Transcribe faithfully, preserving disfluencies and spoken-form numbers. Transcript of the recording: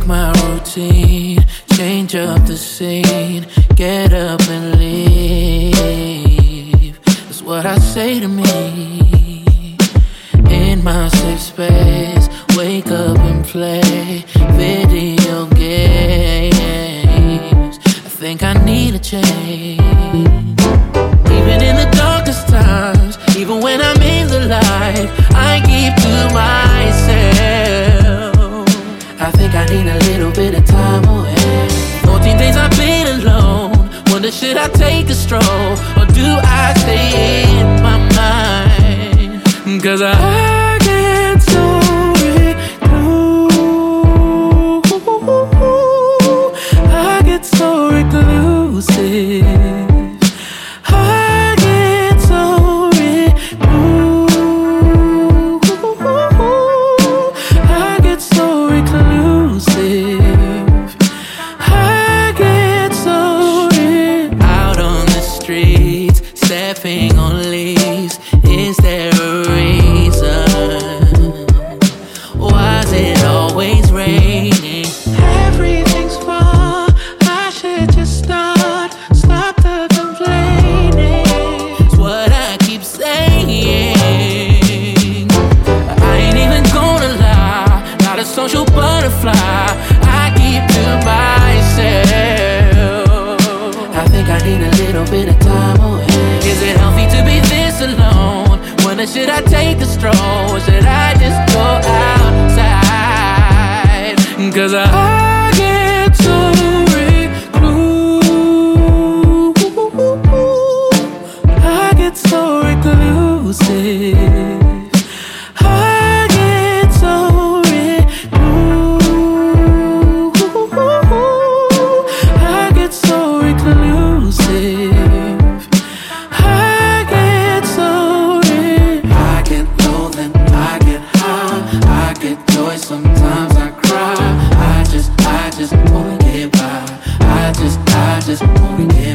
Break my routine, change up the scene, get up and leave. That's what I say to me. In my safe space, wake up and play video games. I think I need a change. Even in the darkest times, even when I'm in the light, I keep to myself. I think I need a little bit of time away. fourteen days I've been alone. Wonder, should I take a stroll, or do I stay in my mind? Cause I get so recluse. I get so reclusive. Stepping on leaves, is there a reason? Why is it always raining? Everything's fine, I should just start, stop the complaining. It's what I keep saying. I ain't even gonna lie, not a social butterfly, I keep to myself. I think I need a little bit of time away. Is it healthy to be this alone? When should I take a stroll? Or should I just go outside? Cause I get so recluse. I get so reclusive. I get so recluse. I get so reclusive. Sometimes I cry, I just, I just wanna get by. I just, I just wanna get by.